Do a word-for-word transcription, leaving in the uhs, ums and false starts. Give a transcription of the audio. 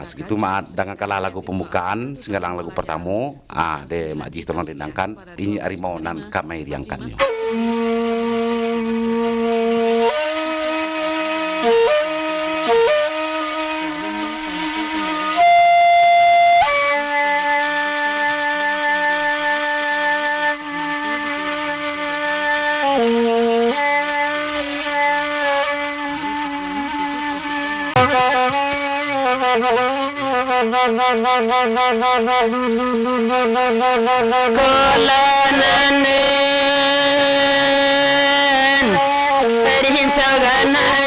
Segitu mah dengan kala lagu pembukaan, singgalang lagu pertama, ah de makji tolong dendangkan, ini harimau nan kamai riangkannya. Kolanen terhin sagana